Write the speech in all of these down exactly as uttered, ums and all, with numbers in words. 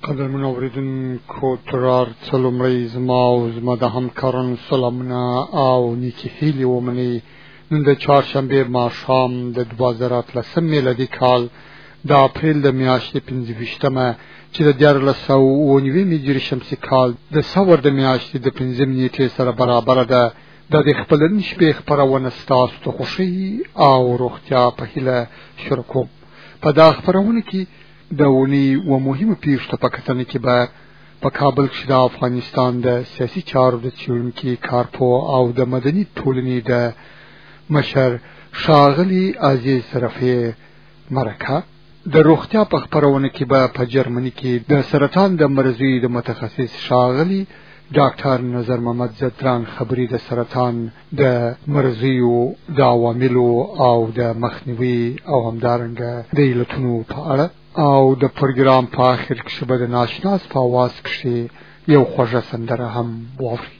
قدر من اوریدونکو ترار څلومړی زما او زما د همکارانو سلامونه او نیکې هیلې ومنئ. نن د چهارشنبې ماښام د دوه زره اتلسم میلادي کال د اپریل د میاشتې پنځه ویشتمه چې د دیارلس سوه اوه نوي میلادي شمسي کال د سور د میاشتې د پنځم نیټې سره برابره ده. دا د خپلنۍ شپې خپرونه ستاسو د خوښۍ او روغتیا په هیله شروع کوم. په دا خپرونه کې د اونۍ و مهمو پیښو ته په کتنه کې به په کابل کې د افغانستان د سیاسي چارو د څېړونکي کارپوه او د مدني ټولنې د مشر ښاغلي عزیز رفیع مرکه، د روغتیا په خپرونه کې به په جرمني کې د سرطان د مرضیو د متخصص ښاغلي ډاکټر نظر محمد زدران خبري د سرطان د مرضیو د عواملو او د مخنیوي او همدارنګه د علتونو په اړه او د پروګرام په آخر کې به د ناشناس په اواز کې یو خوږه سندره هم واوري.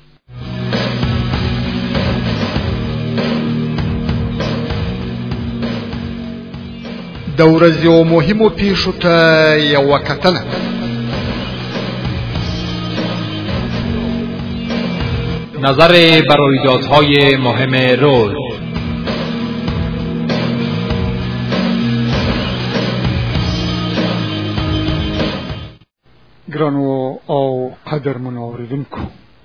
د ورځې مهمو پیښو ته یوه کتنه. نظر بر رویدادهای مهم روز. ګرانو او قدرمنو اوریدونکو،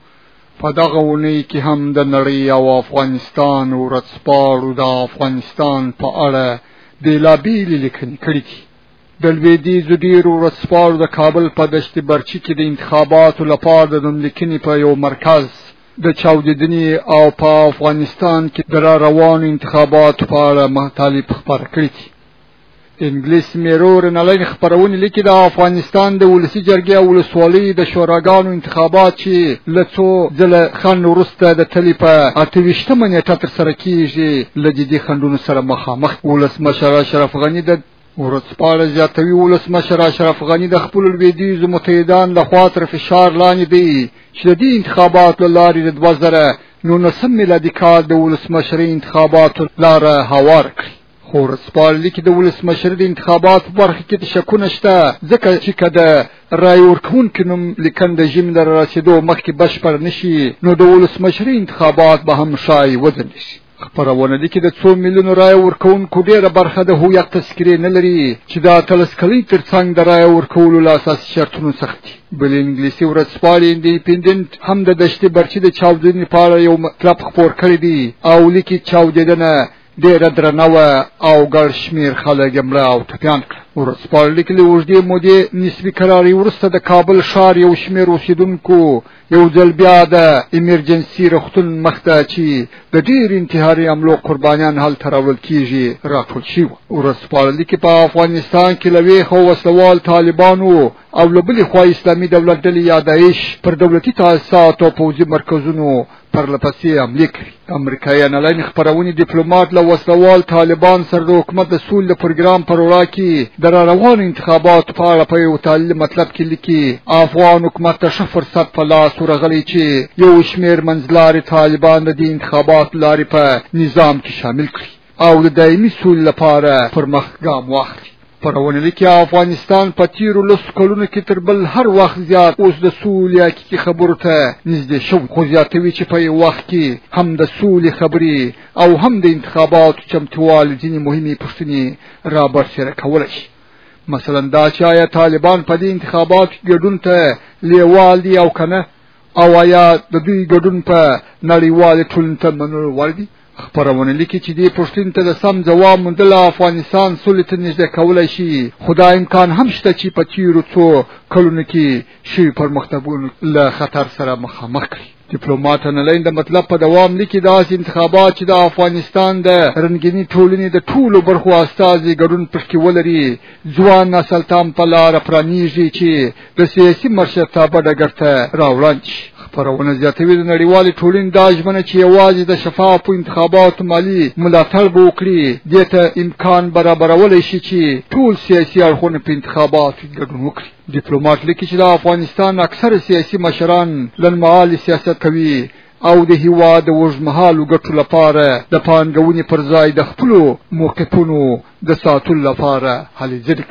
په دغه اونۍ کې هم د نړۍ او افغانستان ورځپاڼو د افغانستان په اړه بېلابېلې لیکنې کړي دي. د لوېدیځو ډېرو ورځپاڼو د کابل په دشت برچي کې د انتخاباتو لپاره د نوملیکنې په یو مرکز د چاودیدنې او په افغانستان کې د را روانو انتخاباتو په اړه مطالب خپاره کړي دي. انګلیس میرور انلاین خپرونې لیکي د افغانستان د ولسي جرګې او ولسوالۍ د شوراګانو انتخابات چې له څو ځله خنډ وروسته د تلې په اته ویشتمه نیټه ترسره کېږي له جدي خنډونو سره مخامخ. ولسمشر اشرف غني د ورځپاڼه زیاتوي ولسمشر اشرف غني د خپلو لوېدیځو متحدانو لخوا تر فشار لاندې دی چې د دې انتخاباتو له لارې د دوه زره نولسم میلادي کال د ولسمشرۍ انتخاباتو لاره هوار کړي. خو ورځپاڼه لیکي د ولسمشرۍ د انتخاباتو په برخه کې شکونه شته، ځکه چې که د رای ورکوونکي نوم لیکن د ژمي له رارسېدو مخکې بشپړ نشي نو د ولسمشرۍ انتخابات به هم ښایي وځنډ شي. خپرونه لیکي د څو میلیونو رای ورکوونکو ډېره برخه د هویت تذکرې نه لري چې د اتلس کلۍ ترڅنګ د رای ورکولو له اساسي شرطونو څخه دي. بل انګلیسي ورځپاڼه انډیپینډنټ هم د دشتي برچي د چاودنې په اړه یو مطلب خپور کړی دی او لیکي چاودېدنه ډېره درنه وه او ګڼ شمېر خلک یې مړه او ټپیان کړل. ورځپاڼه لیکي له اوږدې مودې نسبي کرارۍ وروسته د کابل ښار یو شمېر اوسېدونکو یو ځل بیا د ایمرجنسي روغتون مخ ته چې د ډېر انتحاري حملو قربانیان هلته راوړل کېږي راټول شوي وو. ورځپاڼه لیکي په افغانستان کې له ویښه وسلوال طالبانو او له بلې خوا اسلامي دولت ډلې یا داعش پر دولتي تاسیساتو او پوځي مرکزونو پرلپسې حملې کوي. امریکایي انلاین خپرونې ډیپلوماټ له وسلوال طالبان سره د حکومت د سولې د پروګرام پر وړا کې د را روانو انتخاباتو په اړه په یو تعلیل مطلب کې لیکي افغان حکومت ته ښه فرصت په لاس ورغلی چې یو شمېر منځلارې طالبان د دې انتخاباتو لارې په نظام کې شامل کړي او د دایمي سولې لپاره پر مخ ګام واخلي. خپرونه لیکي افغانستان په تیرو لسو کلونو کې تر بل هر وخت زیات اوس د سولې حقیقي خبرو ته نږدې شوی، خو زیاتوي چې په یو وخت کې هم د سولې خبرې او هم د انتخاباتو چمتووالي ځینې مهمې پوښتنې را برسېره کولی شي. مثلا دا چې آیا طالبان په دې انتخاباتو ګډون ته لیوال دي او که نه، او آیا د دوی ګډون په نړیوالې ټولنې ته منلو وړ دي. خپرونه لیکي چې دې پوښتنې ته د سم ځواب موندل افغانستان سولې ته نږدې کولی شي، خو دا امکان هم شته چې په تېرو څو کلونو کې شوي پرمختګونه له خطر سره مخامخ کړي. ډیپلوماټ انلاین د مطلب په دوام لیکي داسې انتخابات چې د افغانستان د رنګینې ټولنې د ټولو برخو استازي ګډون پکې ولري ځوان نسل ته هم په لاره پرانیږي چې د سیاسي مشرتابه ډګر ته راوړاندې شي. خپرونه زیاتوي د نړیوالې ټولنې دا ژمنه چې یوازې د شفافو انتخاباتو مالي ملاتړ به وکړي دې ته امکان برابرولی شي چې ټول سیاسي اړخونه په انتخاباتو ګډون وکړي. ډیپلوماټ لیکي چې د افغانستان اکثره سیاسي مشران لنډمهالي سیاست کوي او د هیواد د اوږدمهالو ګټو لپاره د پانګونې پر ځای د خپلو موقفونو د ساتلو لپاره هلې ځلې کوي.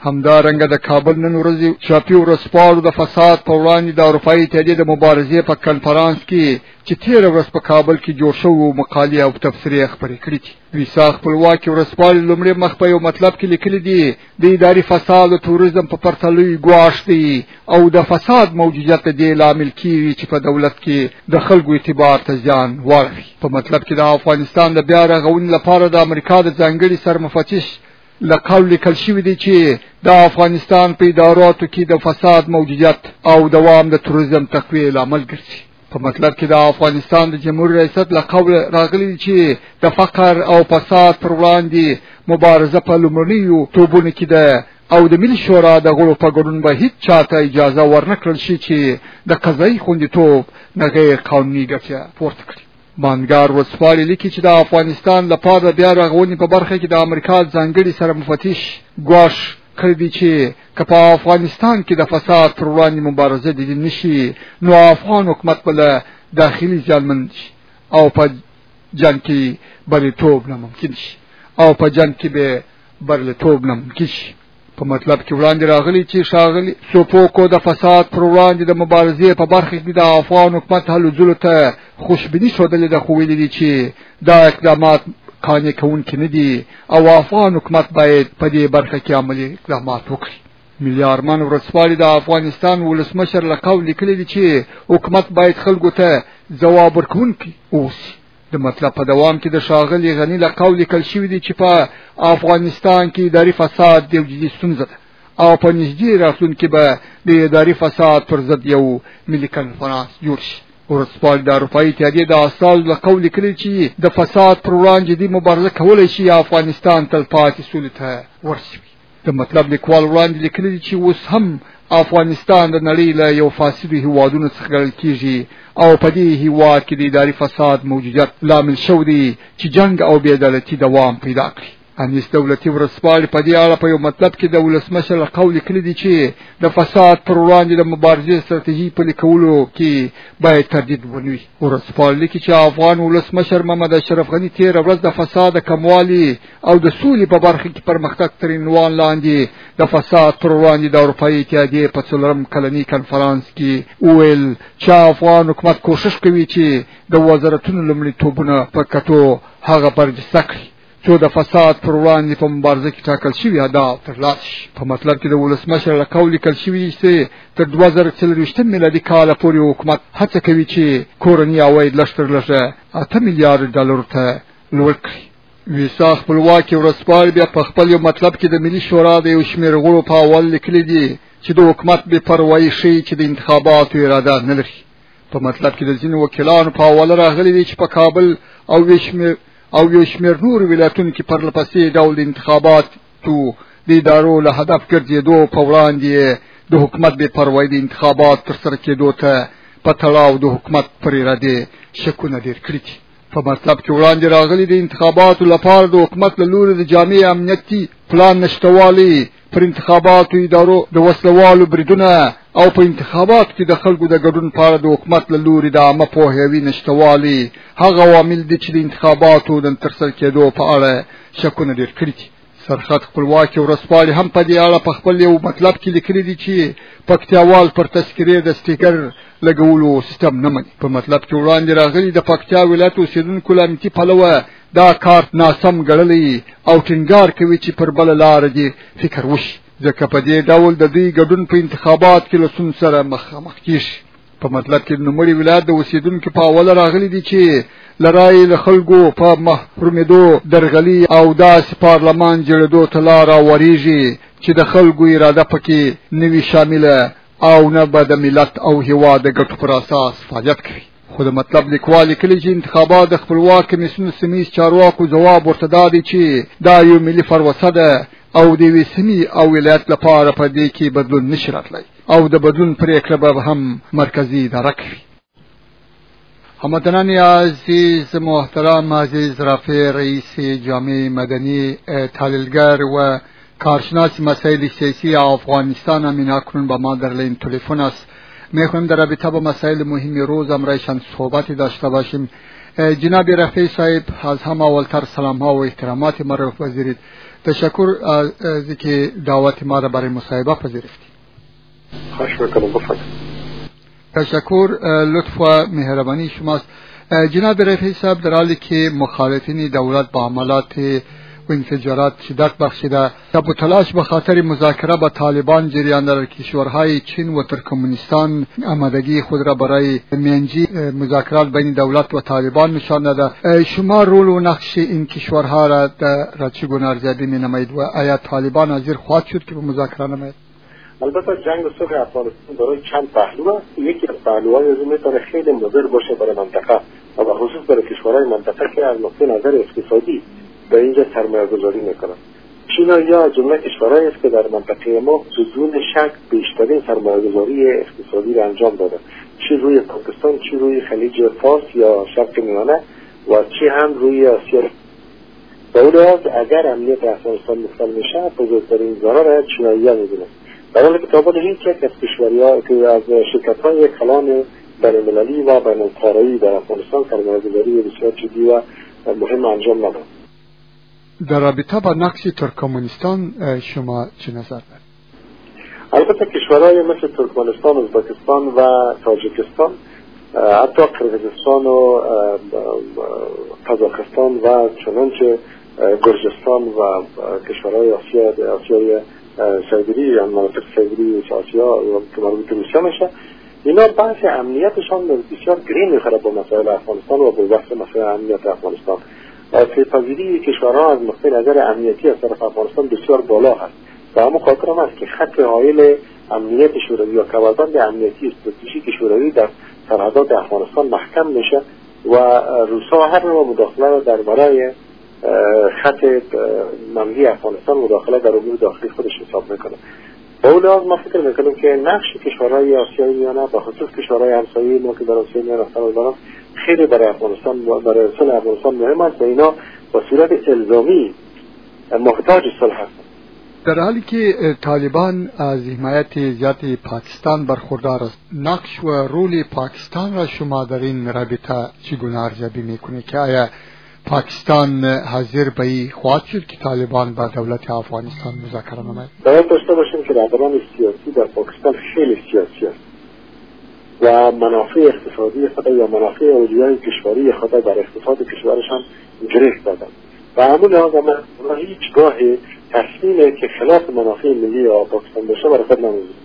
همدارنګه د کابل نن ورځ شاپي ورسپاړو د فساد په وړاندې د اروپایي اتحادیې د مبارزې په کنفرانس کې چې تیره ورځ په کابل کې جوړ شوی مقالې او تبصرې خپرې کړې دي. ویسا خپلواکي ورسپاړي لومړی مخ په یو مطلب کې لیکلي دي د اداري فساد او توریزم په پرتلوي ګواښ دی او د فساد موجودیت د لامل کیږي چې په دولت کې د خلکو اعتبار ته زیان واړوي. په مطلب کې د افغانستان د بیا رغونې لپاره د امریکا د ځانګړي سرمفتش لقول لیکل شوی دی چې د افغانستان په اداراتو کې د فساد موجودیت او دوام د توریزم تقویه لامل ګرځي. په مطلب کې د افغانستان د جمهوریت ریاست لقول راغلی دی چې د فقر او فساد پر وړاندې مبارزه په لومړنیو توبونو کې ده او د ملي شورا د غړو په ګډون به هیڅ چاته اجازه ورنکړل شي چې د قضایي خوندیتوب نه غیر قانوني ګټه پورته کړي. مانګار وسپاري لیکي چې د افغانستان لپاره بیا رغونې په برخه کې د امریکا ځانګړي سره مفتش ګواښ کړی دی چې که په افغانستان کې د فساد پر وړاندې مبارزه د دې نشي نو افغان حکومت بل داخلي ځانمن شي او په جنګ کې بریتوب نه ممکن شي او په جنګ کې به بریتوب نه ممکن شي. په مطلب کې وړاندې راغلی چې شاغلی سوپوکو د فساد پر وړاندې د مبارزې په برخه کې د افغان حکومت هلو ځلو ته خوشبیني ښودلې ده، خو ویلي دي چې دا اقدامات قانع کوونکي نه دي او افغان حکومت باید په دې برخه کې عملي اقدامات وکړي. ملي ارمان ورسپاري د افغانستان ولسمشر له قول لیکلی دی چې حکومت باید خلکو ته ځواب ورکوونکی اوسي. د مطلب په دوام کې د شاغلي غنی له قول لیکل شوی دی چې په افغانستان کې اداري فساد یو جدي ستونزه ده او په نږدې راتلونکي کې به د اداري فساد پر ضد یو ملي کنفرانس جوړ شي. ورسپاري د اروپایي اتحادیې د استازو له قول لیکلی چې د فساد پر وړاندې جدي مبارزه کولی شي افغانستان تلپاتې سولې ته ورسوي. د مطلب لیکوال وړاندې لیکلی دی چې اوس هم افغانستان د نړۍ له یو فاسدو هیوادونو څخه ګڼل کیږي او په دې هیواد کې د اداري فساد موجودیت لامل شوی دی چې جنګ او بېعدالتي دوام پیدا کړي. انیس دولتي ورسپاري په دې اړه په یو مطلب کې د ولسمشر له قول لیکلی دی چې د فساد پر وړاندې د مبارزې ستراتیژي پلي کولو کې باید تردید ونه وي. ورسپاري لیکي چې افغان ولسمشر محمد اشرف غني تېره ورځ د فساد د کموالي او د سولې په برخه کې پرمختګ تر عنوان لاندې د فساد پر وړاندې د اروپایي اتحادیې په څلورم کلني کنفرانس کې وویل چې افغان حکومت کوشش کوي چې د وزارتونو لومړیتوبونه په کتو هغه برجسته کړي چې د فساد پر وړاندې په مبارزه کې ټاکل شوي اهداف ترلاسه شي. په مطلب کې د ولسمشر له قول لیکل شوي چې تر دوه زره څلرویشتم میلادي کاله پورې حکومت هڅه کوي چې کورني عواید لږ تر لږه اته میلیارډ ډالرو ته لوړ کړي. ویسا خپلواکي ورسپاري بیا په خپل یو مطلب کې د ملي شورا د یو شمېر غړو په اول لیکلي دي چې د حکومت بې پروایي ښیي چې د انتخاباتو اراده نه لري. په مطلب کې د ځینو وکیلانو په اوله راغلي دي چې په کابل او یو شمېر او یو شمېر نور ولایتونو کې پرلپسې ډول انتخاباتو د ادارو له هدف ګرځېدو په وړاندې د حکومت بې پروایي د انتخابات ترسره کېدو ته په تړاو د حکومت پر ارادې شکونه ډېر کړي دي. په مطلب کې وړاندې راغلي د انتخاباتو لپاره د حکومت له لوري د جامع امنیتي پلان نشتوالي، پر انتخاباتو ادارو د وسلوالو بریدونه او په انتخاباتو کې د خلکو د ګډون په اړه د حکومت له لوري د عامه پوهاوي نشتوالي هغه عوامل دي چې د انتخاباتو د ترسره کېدو په اړه شکونه ډېر کړي دي. سرحد خپلواکي ورسپاري هم په دې اړه په خپل یو مطلب کې لیکلي دي چې پکتیاوال پر تذکرې د سټیکر لګولو سیستم نه مني. په مطلب کې وړاندې راغلي د پکتیا ولایت اوسېدونکو له امنیتي پلوه دا کارت ناسم ګڼلی او ټینګار کوي چې پر بله لاره دې فکر وشي، ځکه په دې ډول د دوی ګډون په انتخابات کې له ستونزو سره مخامخ کېږي. په مطلب کې د نوموړي ولایت د اوسېدونکو په اوله راغلي دي چې له رایې له خلکو په محرومېدو درغلي او داسې پارلمان جوړېدو ته لاره ورېږي چې د خلکو اراده پکې نه وي شامله او نه به د ملت او هېواد د ګټو پر اساس فعالیت کوي. خو د مطلب لیکوال لیکلي چې انتخابات د خپلواک کمیسیون سیمهییز چارواکو ځواب ورته دا دی چې دا یو ملي پروسه ده او د یوې سیمې او ولایت لپاره په دې کې بدلون نشي راتلی او د بدلون پرېکړه به هم مرکزي اداره کوي. هموطنان عزیز محترم، عزیز رفیع رئیس جامعه مدنی تحلیلگر و کارشناس مسائل سیاسی افغانستان، امین اکنون با ما در لین تلفن است. میخوایم در رابطه با مسائل مهم روز امرایشان صحبتی داشته باشیم. جناب رفیع صاحب، از همه اولتر سلام ها و احترامات مرا بپذیرید. تشکر از اینکه دعوت ما را برای مصاحبه پذیرفتی. خواهش میکنم، بفرمایید. تشکر، لطف و مهربانی شماست. جناب رفیع صاحب، در حالی که مخالفین دولت با عملات و انفجارات شدت بخشیده و با تلاش به خاطر مذاکره با طالبان جریان در کشورهای چین و ترکمنستان آمادگی خود را برای میانجی مذاکرات بین دولت و طالبان نشان داده، شما رول و نقش این کشورها را را چگونه ارزیابی می‌نمایید و آیا طالبان حاضر خواهد شد که به مذاکره نماید؟ البته جنگ صلح افغانستان دارای چند پهلو است. یکی از پهلوهای از میتونه خیلی مضر باشه برای منطقه و به خصوص برای کشورهای منطقه که از نقطه نظر اقتصادی در اینجا سرمایه گذاری میکنن. چین یا جمله کشورهایی است که در منطقه ما بدون شک بیشترین سرمایه گذاری اقتصادی را انجام داده، چه روی پاکستان، چه روی خلیج فارس یا شرق میانه و چه هم روی آسیا. دولت اگر امنیت افغانستان مختل میشه بزرگترین ضرر چینایی‌ها میبینه. در حالی که طالبان هیچ یک از کشورها که از شرکت‌های کلان بین‌المللی و بین‌القاره‌ای در افغانستان سرمایه‌گذاری بسیار جدی و مهم انجام نداد. در رابطه با نقش ترکمنستان شما چه نظر دارید؟ البته کشورهای مثل ترکمنستان، ازبکستان و تاجیکستان، حتی قرقیزستان و قزاقستان و چنانچه گرجستان و کشورهای آسیا آسیای سیبری یا مناطق سیبری آسیا که مربوط به روسیه میشه، اینا بحث امنیتشان بسیار گرین میخوره با مسائل افغانستان و با بحث مسائل امنیت افغانستان. پیش‌پذیری کشورها از نقطه نظر امنیتی از طرف افغانستان بسیار بالا هست و همون خاطر هم است که خط حائل امنیت شوروی یا کوازبند امنیتی استراتژیک شوروی در سرحدات افغانستان محکم میشه و روسا هر نوع مداخله در برای خط ملی افغانستان مداخله در امور داخلی خودش حساب میکنه. با اون لحاظ ما فکر میکنیم که نقش کشورهای آسیای میانه به خصوص کشورهای همسایه ما که در آسیای میانه هستند خیلی برای افغانستان برای صلح افغانستان مهم است و اینا با صورت الزامی محتاج صلح هستند. در حالی که طالبان از حمایت زیاد پاکستان برخوردار است، نقش و رول پاکستان را شما در این رابطه چگونه ارزیابی میکنید که آیا پاکستان حاضر به این خواهد شد که طالبان با دولت افغانستان مذاکره نماید؟ باید داشته باشیم که رهبران سیاسی در پاکستان خیلی سیاسی است و منافع اقتصادی خود یا منافع اولیای کشوری خود در اقتصاد کشورشان گره دادن و همون لحاظ من هیچگاه تصمیمی که خلاف منافع ملی پاکستان باشه برای خود نمی‌گیرند.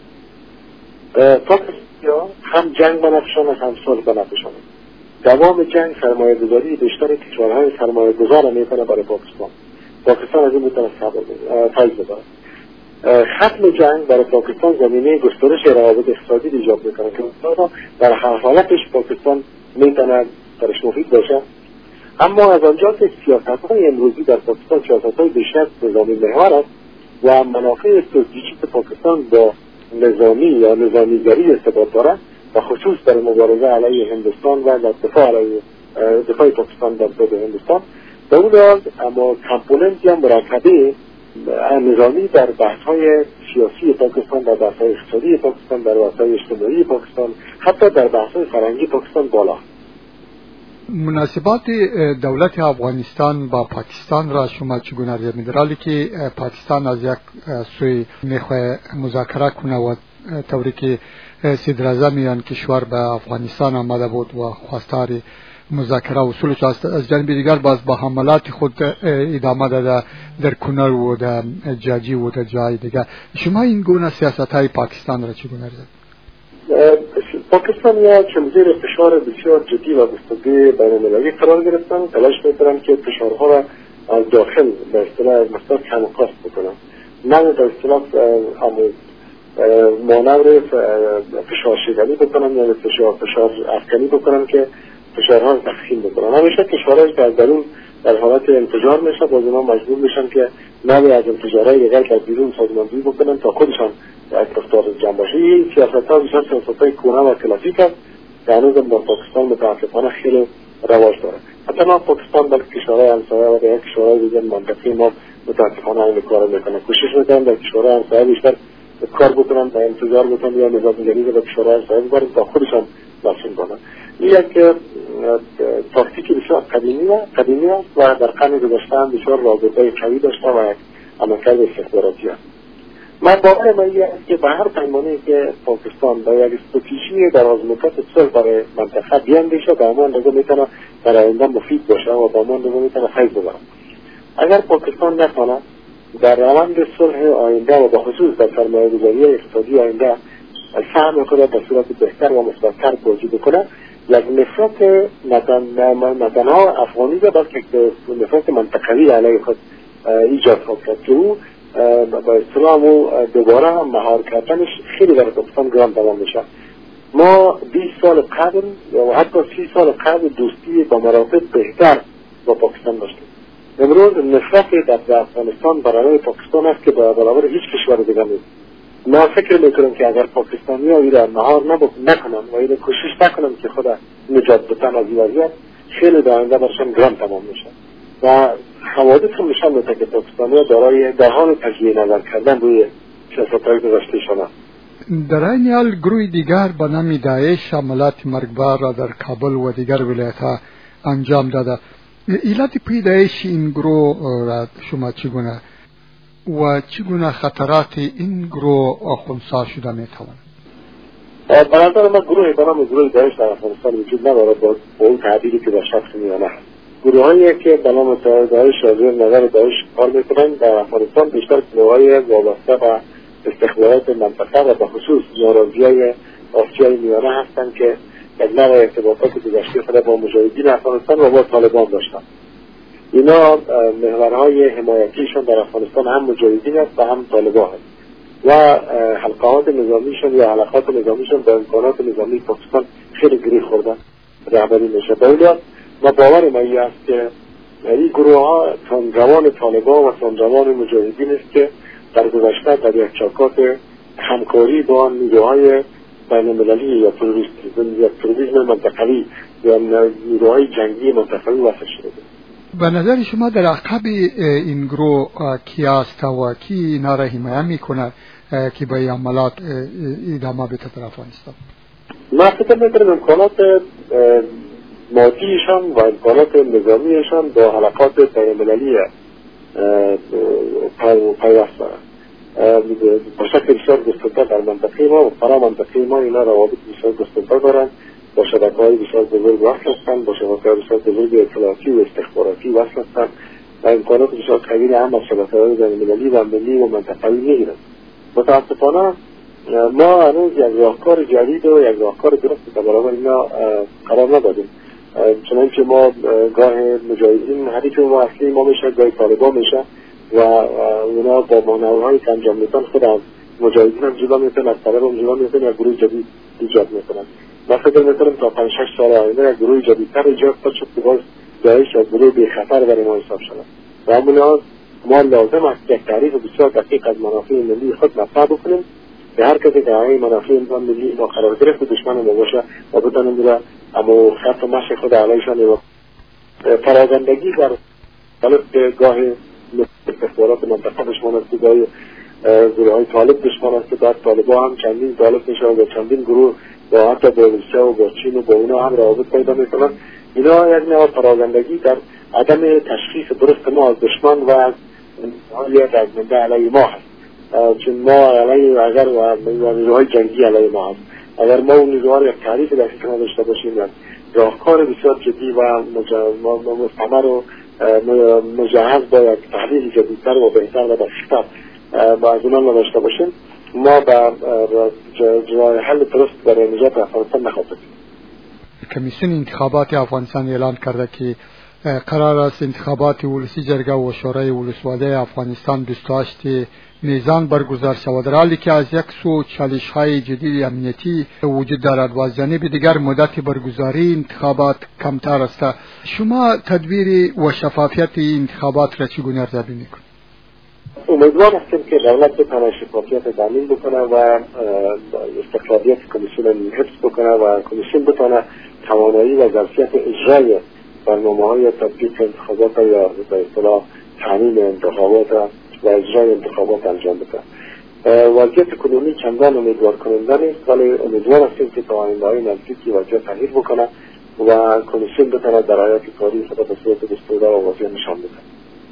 پاکستان هم جنگ بنفشان است هم صلح بنفشان است. دوام جنگ سرمایه گذاری بیشتر کشورهای سرمایه گذار میکنه برای پاکستان. پاکستان از این میتونه فایده ببره. ختم جنگ برای پاکستان زمینه گسترش روابط اقتصادی ایجاد میکنه که در هر حالتش پاکستان میتونه درش مفید باشه. اما از آنجا که سیاست‌های امروزی در پاکستان سیاست‌های بیشتر نظامی محور است و منافع استراتژیک پاکستان با نظامی یا نظامیگری ارتباط دارد و خصوص در مبارزه علیه هندوستان و در دفاع علیه دفاع پاکستان در ضد هندوستان، در اون حال اما کامپوننتی هم مرکبه نظامی در بحث‌های سیاسی پاکستان، در بحث‌های اقتصادی پاکستان، در بحث‌های اجتماعی پاکستان، حتی در بحث‌های فرهنگی پاکستان بالا. مناسبات دولت افغانستان با پاکستان را شما چگونه ارزیابی می‌کنید؟ حالی که پاکستان از یک سوی میخواد مذاکره کنه و طوری که صدر اعظم این کشور به افغانستان آمده بود و خواستار مذاکره و صلح است، از جانب دیگر باز با حملات خود ادامه داده در کنر و در جاجی و در جای دیگر. شما این گونه سیاست‌های پاکستان را چگونه ارزیابی؟ پاکستان یا چون زیر فشار بسیار جدی و گسترده بین‌المللی قرار گرفتن، تلاش می‌کنن که فشارها را از داخل به اصطلاح مثلا کم و کاست بکنن، نه به اصطلاح مانور فشار شدنی بکنن یا فشار فشار افکنی بکنن که فشارها را تخفیف بکنن. همیشه کشورهایی که از درون در حالت انفجار میشه باز اونا مجبور میشن که نوعی از انفجارهای دیگر که از بیرون سازماندهی بکنن تا خودشان اکتفتار جمع باشه. این سیاست‌ها بیشتر سیاست‌های کهنه و کلاسیک است که هنوز در پاکستان متاسفانه خیلی رواج داره. حتی نه پاکستان بلکه کشورهای همسایه و دیگر کشورهای دیگر منطقه ما متاسفانه این کار میکنن، کوشش میکنن در کشورهای همسایه بیشتر کار بکنن و انتظار بکنن یا نظام‌گری رو به کشورهای همسایه ببرن تا خودشان مسئول کنن. این یک تاکتیک بسیار قدیمی است قدیمی است و در قرن گذشته هم بسیار رابطه قوی داشته و عملکرد استخباراتی است. من باور من این است که به هر پیمانه که پاکستان با یک استراتژی درازمدت صلح برای منطقه بیاندیشه به همان اندازه میتونه در آینده مفید باشه و به همان اندازه میتونه فیض ببره. اگر پاکستان نتونه در روند صلح آینده و به خصوص در سرمایه‌گذاری اقتصادی آینده سهم خود به صورت بهتر و مثبت‌تر بازی بکنه، یک نفرت نه تنها افغانی بلکه نفرت منطقوی علیه خود ایجاد خواهد کرد که او با اسلام و دوباره مهار کردنش خیلی در پاکستان گران تمام میشه. ما بیست سال قبل یا حتی سی سال قبل دوستی با مراتب بهتر با پاکستان داشتیم. امروز نفرت در افغانستان برای پاکستان است که برابر هیچ کشور دیگر نیست. ما فکر میکنم که اگر پاکستانی ها ایره مهار نکنن و ایره کوشش نکنن که خود نجات بتن از این وضعیت، خیلی در آینده برشان گران تمام میشه و حوادث هم نشان میده که پاکستانی ها دارای در حال تجزیه نظر کردن روی سیاست‌های گذشته‌شان است. در این حال گروه دیگر به نام داعش عملیات مرگبار را در کابل و دیگر ولایت‌ها انجام داده. علت پیدایش این گروه را شما چگونه و چگونه خطرات این گروه خنثی شده میتوان؟ به نظر من گروه به نام گروه داعش در افغانستان وجود نداره با اون تعبیری که در شخص میانه هست. گروه هایی که به نام داعش و زیر نظر داعش کار میکنن در افغانستان بیشتر گروه های وابسته به استخبارات منطقه و به خصوص ناراضی های آسیای میانه هستند که یک نوع ارتباطات گذشته خود با مجاهدین افغانستان و با طالبان داشتن. اینا محورهای حمایتیشون در افغانستان هم مجاهدین است و هم طالبان است و حلقات نظامیشون یا حلقات نظامیشون با امکانات نظامی پاکستان خیلی گری خوردن رهبری میشه. باید ما باور ما این است که این گروه ها سنجوان طالبان و سنجوان مجاهدین است که در گذشته در یک چوکات همکاری با نیروهای بین‌المللی یا تروریسم منطقوی یا نیروهای جنگی منطقوی وصل شده. به نظر شما در عقب این گروه کی است و کی اینا را حمایت میکنه که به عملیات ادامه بده در افغانستان؟ من فکر میکنم امکانات مادیشان و امکانات نظامیشان با حلقات بین‌المللی پیوست دارند. با شکل بسیار گسترده در منطقه ما و فرا منطقه ما اینا روابط بسیار گسترده دارند، با شبکه‌های بسیار بزرگ وصل هستند، با شبکه‌های بسیار بزرگ اطلاعاتی و استخباراتی وصل هستند و امکانات بسیار قوی هم از شبکه‌های بین‌المللی و ملی و منطقه‌ای می‌گیرند. متأسفانه ما هنوز یک راهکار جدید و یک راهکار درست در برابر اینا قرار ندادیم. چنانچه ما گاه مجاهدین حریف ما اصلی ما میشه، گاه طالبان میشه و اونا با مانورهایی که انجام میدن خود از مجاهدین هم جدا میکنن، از طالب هم جدا میکنن، یک گروه جدید ایجاد میکنن. من فکر میکنم تا پنج شش سال آینده یک گروه جدیدتر ایجاد شد که باز داعش یک گروه بی خطر برای ما حساب شده. و همون لحاظ ما لازم است یک تعریف بسیار دقیق از منافع ملی خود مطرح بکنیم که هر کسی که این منافع انسان ملی ما قرار گرفت دشمن ما باشه و بتونیم میره اما خط مشی خود علیشان و پراگندگی بر طالب گاه استخبارات منطقه دشمن است، گاه گروه های طالب دشمن است که در طالبا هم چندین طالب میشه و چندین گروه با حتی با روسیه و با چین و با اونا هم روابط پیدا میکنن. اینا یک نوع پراگندگی در عدم تشخیص درست ما از دشمن و از حالی رزمنده علیه ما هست. چون ما علیه اگر و نیروهای جنگی علیه ما هست، اگر ما اون نیروها یک تعریف دقیق نداشته باشیم راهکار بسیار جدی و مستمر و مجهز با یک تحلیل جدیدتر و بهتر و دقیق‌تر با از اونا نداشته باشیم، ما به راه حل درست برای نجات افغانستان نخواهیم. کمیسیون انتخابات افغانستان اعلان کرده که قرار است انتخابات ولسی جرگه و شورای ولسواده افغانستان بیست و هشت میزان برگزار شود، در حالی که از یک سو چالش‌های جدید امنیتی وجود دارد و از جانب دیگر مدت برگزاری انتخابات کمتر است. شما تدبیر و شفافیت انتخابات را چگونه ارزیابی می‌کنید؟ امیدوار هستیم که دولت بتواند شفافیت تامین بکنه و استقلالیت کمیسیون حفظ بکنه و کمیسیون بتواند توانایی و ظرفیت اجرای برنامه‌های تطبیق انتخابات یا به اصطلاح تامین انتخابات و اجرای انتخابات انجام بده. وضعیت کنونی چندان امیدوار کننده نیست، ولی امیدوار هستیم که تا آینده‌های نزدیکی وضعیت تغییر بکنه و کمیسیون بتواند در حیات کاری خود به صورت گسترده و واضح نشان بده.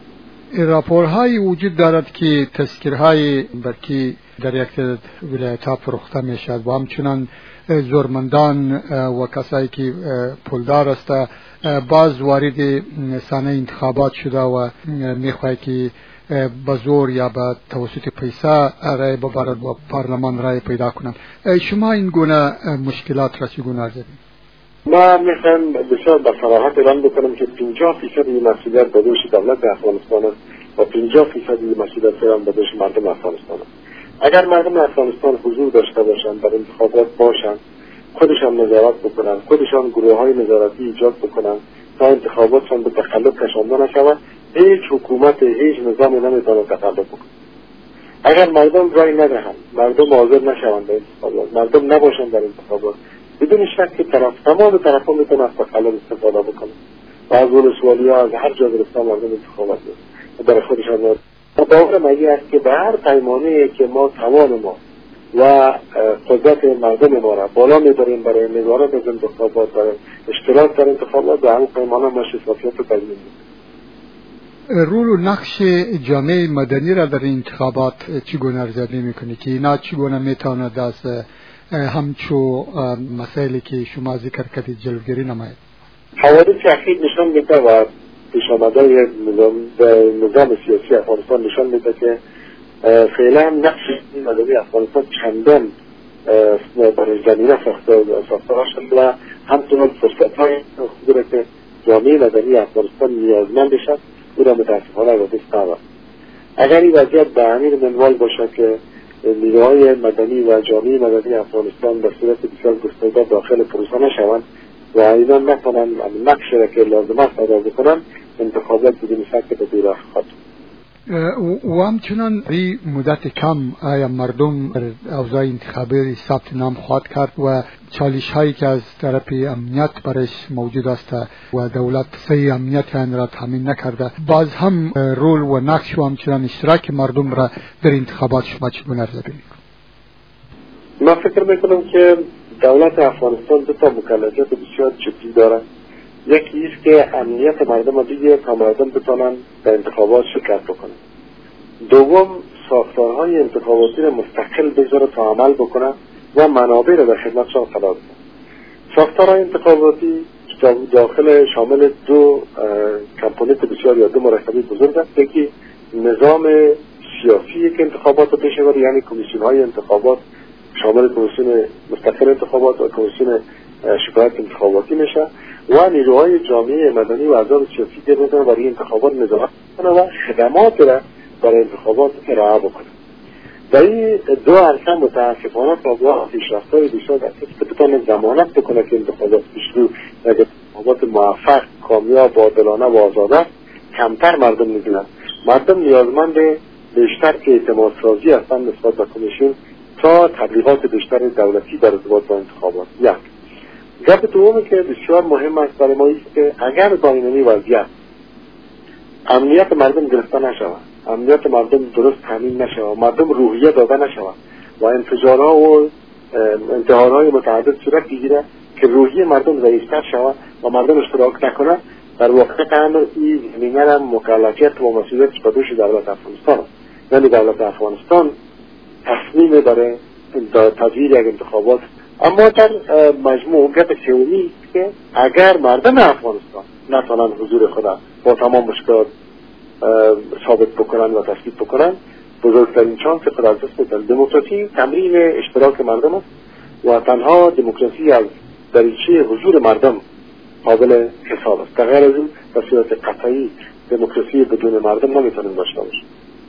راپورهایی وجود دارد که تذکیرهای برکی در یک ولایت‌ها فروخته می شود و همچنان زورمندان و کسایی که پولدار است باز وارد صحنه انتخابات شده و میخواهد که به زور یا به توسط پیسه رای ببرد و پارلمان رای پیدا کنند. شما این گونه مشکلات را چگونه ارزیابید؟ ما میخوایم بسیار با صراحت اعلام بکنم که پنجاه فیصد مسئولیت به دوش دولت افغانستان است و پنجاه فیصد مسئولیت هم به دوش مردم افغانستان است. اگر مردم افغانستان حضور داشته باشند، در انتخابات باشند، خودشان نظارت بکنند، خودشان گروه های نظارتی ایجاد بکنند تا انتخاباتشان به تخلف کشانده نشود، هیچ حکومت، هیچ نظام نمیتواند تخلف بکنه. اگر مردم رای ندهند، مردم حاضر نشوند در انتخابات، مردم نباشند در انتخابات، بدون شک که طرف تمام طرفا میتونن از تخلف استفاده بکنن و از ولسوالی ها از هر جا گرفتن مردم انتخابات برای خودشان دارد. باور من است که به هر پیمانه که ما توان ما و قدرت مردم ما را بالا میبریم برای نظارت از انتخابات، برای اشتراک در انتخابات، به همون پیمانه ما شفافیت رو تضمین می‌کنیم. رول و نقش جامعه مدنی را در انتخابات چگونه ارزیابی میکنی که اینا چگونه میتواند از همچو مسائلی که شما ذکر کردید جلوگیری نماید؟ حوادث اخیر نشان میده و پیش آمده نظام سیاسی افغانستان نشان میده که فعلا نقش مدنی افغانستان چندان برای زمینه ساخته شد و همچنان فرصت های خوبی که جامعه مدنی افغانستان نیازمند بشد او را متاسفانه و دست ندارد. اگر این وضعیت به همین منوال باشه که نیروهای مدنی و جامعه مدنی افغانستان در صورت بسیار گسترده داخل پروسه نشوند و اینا نتوانند نقش را که لازم است ادا بکنند، انتخابات بدون شک به دیر خواهد. و همچنان این مدت کم آیا مردم اوضاع انتخابی ثبت نام خواهد کرد و چالش هایی که از طرف امنیت برش موجود است و دولت صحیح امنیت آن را تامین نکرده، باز هم رول و نقش و همچنان اشتراک مردم را در انتخابات شما چگونه ارزیابی می‌کنید؟ من فکر میکنم که دولت افغانستان دو تا مکلفیت بسیار جدی دارد. یکی است که امنیت مردم را بگیرد تا مردم بتوانند در انتخابات شرکت بکنند. دوم، ساختارهای انتخاباتی را مستقل بذاره تا عمل بکنند و منابع را در خدمتشان قرار بدهند. ساختارهای انتخاباتی داخل شامل دو کمپوننت بسیار یا دو مرکبی بزرگ است. یکی نظام سیاسی که انتخابات را پیش ببرد، یعنی کمیسیون های انتخابات شامل کمیسیون مستقل انتخابات و کمیسیون شکایت انتخاباتی میشه و نیروهای جامعه مدنی و احزاب سیاسی که میتونن برای انتخابات نظارت کنه و خدمات را برای انتخابات ارائه بکنه. در این دو عرصه متاسفانه تا پیشرفت‌های بسیار است که بتونه ضمانت بکنه که انتخابات پیشرو و انتخابات موفق، کامیاب، عادلانه و آزاده کمتر مردم می‌بینند. مردم نیازمند بیشتر که اعتماد سازی هستند نسبت به کمیسیون تا تبلیغات بیشتر دولتی در ارتباط با انتخابات. یک گپ دومی که بسیار مهم است برای ما است که اگر با این وضعیت امنیت مردم گرفته نشود، امنیت مردم درست تامین نشود، مردم روحیه داده نشود و انفجارها و انتحارهای متعدد صورت بگیره که روحیه مردم ضعیفتر شود و مردم اشتراک نکنه، در واقع امر این زمینه را مکلفیت و مسئولیتش به دوش دولت افغانستان است. یعنی دولت افغانستان تصمیم برای تغییر یک انتخابات. اما در مجموع گپ سومی است که اگر مردم افغانستان نتوانند حضور خود با تمام مشکلات ثابت بکنن و تثبیت بکنن، بزرگترین شانس خود از دست میدن. دموکراسی تمرین اشتراک مردم است و تنها دموکراسی از دریچه حضور مردم قابل حساب است. در غیر از این در صورت قطعی دموکراسی بدون مردم نمیتونیم داشته باشیم.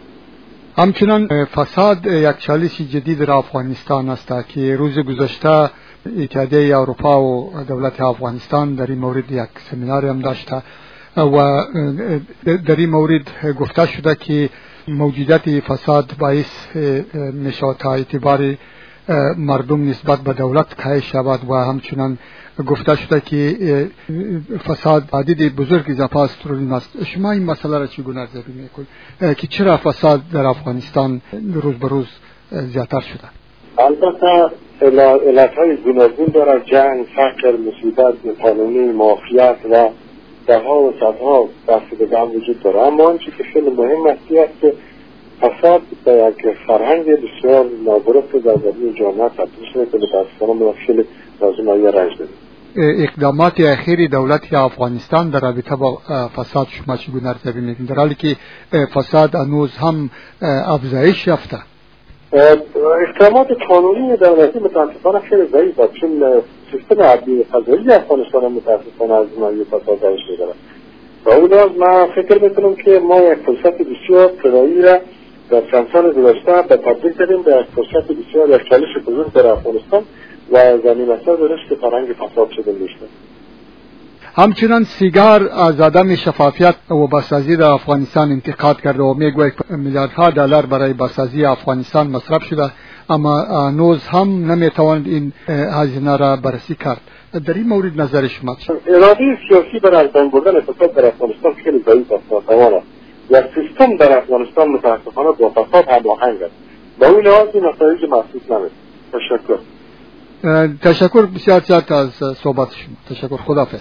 همچنان فساد یک چالش جدید در افغانستان است که روز گذشته اتحادیه اروپا و دولت افغانستان در این مورد یک سمینار هم داشته و در این مورد گفته شده که موجودیت فساد باعث میشه تا اعتبار مردم نسبت به دولت کاهش شود و همچنان گفته شده که فساد عدد بزرگ اضافه است روی است. شما این مسئله را چگونه ارزیابی میکنید که چرا فساد در افغانستان روز به روز زیادتر شده؟ البته علتهای گوناگون دارد: جنگ، فقر، مصیبت قانونی، مافیات و ده ها و صدها بستگان وجود داره، اما آنچه که خیلی مهم است است که فساد به یک فرهنگ بسیار نادرست در درون جامعه تبدیل شده که متاسفانه ما خیلی لازم آیه رنج داریم. اقدامات اخیری دولت افغانستان در رابطه با فساد شما چگونه ارزیابی می‌کنید، در حالی که فساد هنوز هم افزایش یافته؟ اقدامات قانونی دولتی متاسفانه خیلی ضعیف است، چون سیستم عدلی قضایی افغانستان متاسفانه از نوعی فساد درش می‌داره. و اون لحاظ من فکر میکنم که ما یک فرصت بسیار طلایی را در چند سال گذشته به تبدیل کردیم به یک فرصت بسیار یک چالش بزرگ در افغانستان و زمینه‌ساز رشد فرهنگ فساد شده میشه. همچنان سیگار از عدم شفافیت و بازسازی در افغانستان انتقاد کرده و میگوید میلیاردها دلار برای بازسازی افغانستان مصرف شده، اما هنوز هم نمیتواند این هزینه را بررسی کرد. در این مورد نظر شما چیست؟ اراده سیاسی برای از بین بردن فساد در افغانستان خیلی ضعیف است، ناتوان است. یک سیستم در افغانستان متاسفانه با فساد هماهنگ است. با این لحاظ این نتایج محسوس نمیشه. تشکر. تشکر بسیار زیاد از صحبت شما. تشکر. خداحافظ.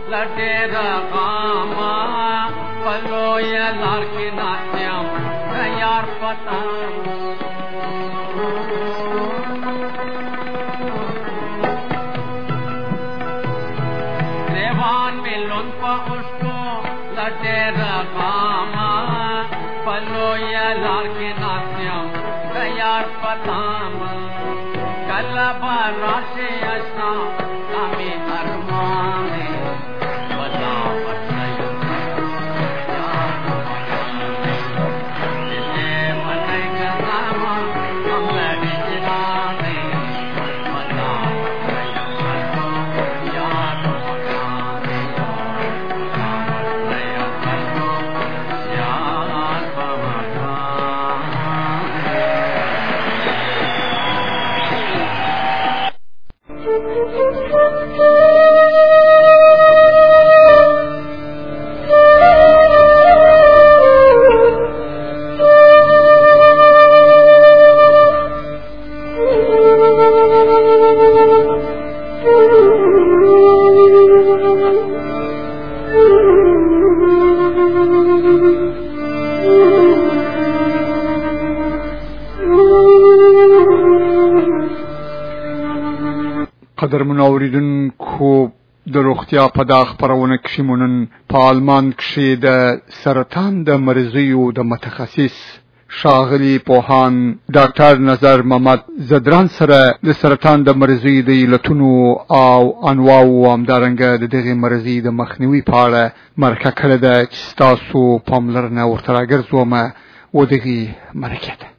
لډېر غاما پلوې لار کې ناڅم یار پتا دیوان ملون په اوښکو لډېر غاما پلوې لار کې ناڅم یار پتا کله به راشي اشنا امي ارمانه بلا پټای قدر منوریدونکو د روغتیا په دا خپرونه کښې مونن په آلمان کښې د سرطان د مریضیو د متخصص ښاغلي پوهان ډاکټر نظر محمد زدران سره د سرطان د مریضیو د علتونو او انواعو همدارنګه د دغې مریضۍ د مخنیوي په اړه مرکه کړې ده چې ستاسو پاملرنه ورته راګرځومه و دغې مرکې ته.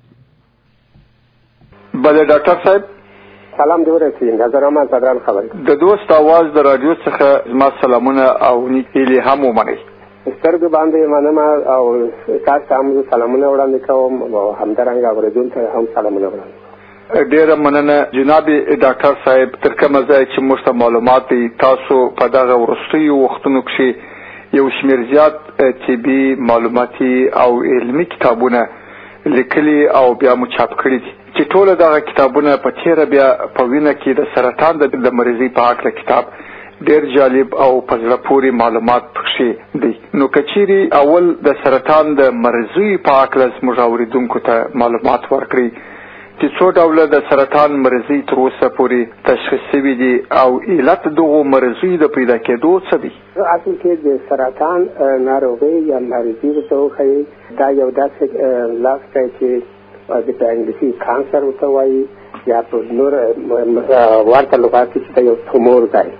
بله ډاکټر صاحب سلام دی ورسېږي. نظر احمد زدران خبرې د دوست आवाज د رادیو څخه زما سلامونه او نیکهیلې هم ومنئ. سترګو باندې منم او تاسو ته هم سلامونه وړاندې کوم او همدارنګه اورېدونکو ته هم سلامونه وړاندې. ډېره مننه جناب ډاکټر صاحب. تر کومه ځای چې موږ ته معلومات دي تاسو په دغه وروستیو وختونو کښې یو شمېر زیات طبي معلوماتي او علمي کتابونه لیکلي او بیا مو چاپ کړي دي چې ټوله دغه کتابونه په تېره بیا په وینه کې د سرطان د مریضۍ په هکله کتاب ډېر جالب او په زړه پورې معلومات پکښې دي. نو که چیرې اول د سرطان د مریضۍ په هکله زموږ اورېدونکو ته معلومات ورکړئ چې څو ډوله د سرطان مریضۍ تر اوسه پورې تشخیص شوي دي او علت دغو مریضیو د پیدا کېدو څه دي؟ اصل کې د سرطان ناروغۍ یا مریضۍ ورته وښیي دا یو داسې لاس دی چې د انګلیسي کانسر ورته وایي یا په نور ورته لغات کې دا یو تومور دی.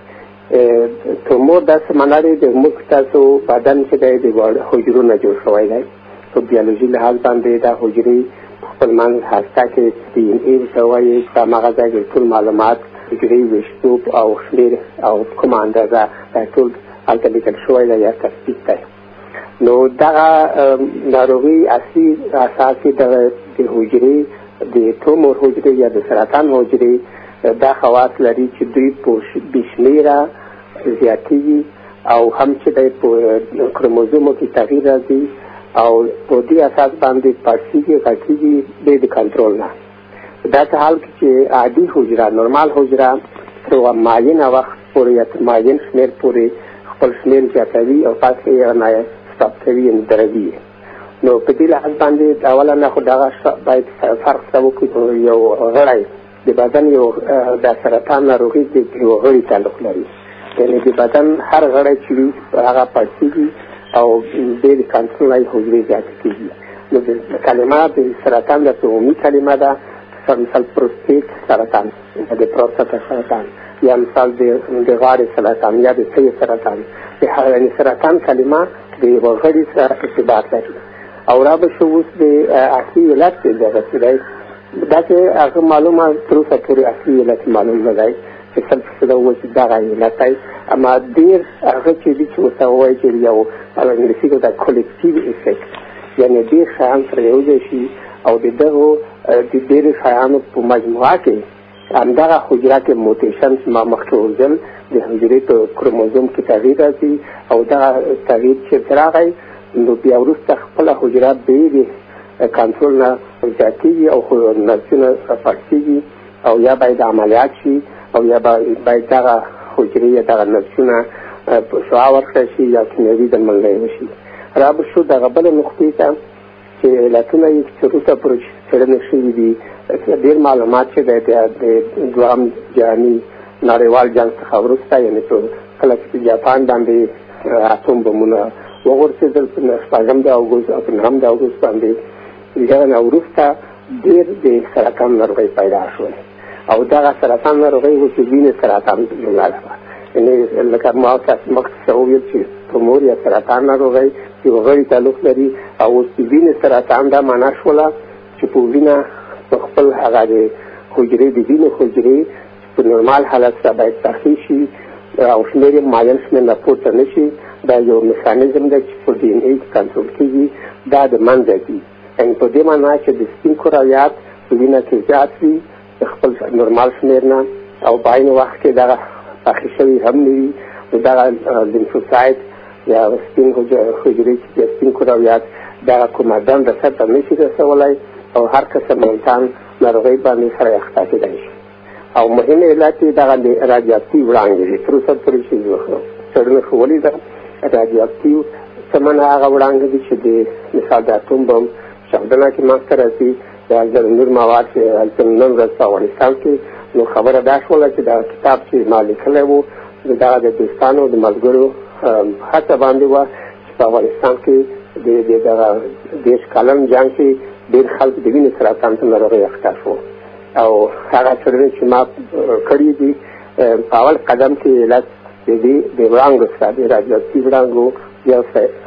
تومور داسې معنا دی د موږ ستاسو بدن چې دی د حجرو نه جوړ شوی دی. په بیولوژي لحاظ باندې دا حجرې خپل منځ هسته کې ډي ان اې ورته وایي په هماغه ځای کې ټول معلومات حجرې ویشتوب او شمېر او کومه اندازه دا ټول هلته لیکل شوی دی یا تثبیت دی. نو دغه ناروغي اصلي اساس یې د حجرې د تومور حجرې یا د سرطان حجرې دا خواص لري چې دوی په بېشمېره زیاتېږي او هم چې دی په کروموزومو کې تغییر راځي او په دې اساس باندې پړسېږي غټېږي بې د کنټرول نه. داسې حال کې چې عادي حجره نورمال حجره تر معینه وخت پورې یا تر معین شمېر پورې خپل شمېر زیاتوي او پس یې نه سټاپ کوي یعنې دروي. نو په دې لحاظ باندې اوله نه خو دغه باید فرق څه وکړو. یو غړی د بدن یو د سرطان ناروغي د یو غړي تعلق لري یعنې د بدن هر غړی چې وي هغه پړسېږي او بې د کنټرول نه حجرې زیاتې کېږي. نو د کلمه د سرطان د عمومي کلمه ده مثال پروستیت سرطان د پروستاتا سرطان یا مثال د غاړې سرطان یا د سږي سرطان. د سرطان کلمه د یو غړي سره ارتباط لري او را به شو اوس د اصلي علت چې دغه څه دی دا چې هغه معلومه تر اوسه پورې اصلي علت معلوم نه دی چې سل فیصده ووایي چې دغه علت دی. اما ډېر هغه چې دي چې ورته ووایي چې یو په انګلیسي کې دا کولکټیو افیکټ یعنې ډېر شیان سره یو ځای شي او د دغو د ډېرو شیانو په مجموعه کې همدغه حجره کې موټیشن ما مخکې وویل د حجرې په کروموزوم کې تغییر راځي او دغه تغییر چې راغی نو بیا وروسته خپله حجره بې د کنټرول نه زیاتېږي او نسجونه پړسېږي او یا باید عملیات شي او یا باید دغه حجرې یا دغه نسجونه شعا ورکړی شي یا کیمیاوي درملنه وشي. را به شو دغه بله نقطې ته چې علتونه یې چې وروسته پورې څېړنې شوي دي، ډېر معلومات چې دی د دوهم جهاني نړیوال جنګ څخه وروسته، یعنې کله چې په جاپان باندې اتوم بمونه وغورځېدل په شپږم د اګوست او په نهم د اګوست باندې، دغه نه وروسته ډېر د سرطان ناروغۍ پیدا شول او دغه سرطان ناروغۍ و چې وینې سرطان جمله ده، یعنې لکه ما تاسو مخکې وویل چې تومور یا سرطان ناروغۍ چې غړي تعلق لري او اوس د وینې سرطان دا معنا شوله چې په وینه په خپل هغه د حجرې د وینې حجرې په نورمال حالت سره باید تخلیق شي او شمېر یې معین شمېر نه پورته نه شي. دا یو میکانیزم دی چې په ډي ان اې کې کنټرول کېږي، دا د منځه ځي، یعنې په دې معنا چې د سپین کرویات په وینه کې زیات وي د خپل نورمال شمېر نه او په عین وخت کې دغه پاخې شوي هم نه وي، نو دغه لیمفوسایت یا سپین حجرې چې د سپین کرویات دغه کومه دنده سرته نه شي رسولی او هر قسم انسان ناروغۍ باندې سره اخته کېدی شي. او مهم علت یې دغه د رادیواکتیو وړانګې دي. تر اوسه پورې چې څېړنه ښولې ده رادیواکتیو څه معنا هغه وړانګې دي چې د مثال د اتوم بم چاودنه کې منځته راځي، د نور مواد چې هلته نن ورځ په افغانستان کې، نو خبره دا شوله چې دا کتاب چې ما لیکلی و دغه د دوستانو د ملګرو هڅه باندې وه چې په افغانستان کې د دغه دېرش کلن جنګ کې ډېر خلک د وینې سرطان ته ناروغۍ اخته شو او هغه څېړنې چې ما کړي دي په اول قدم کې علت د دې د وړانګو سره د رادیواکتیو وړانګو یو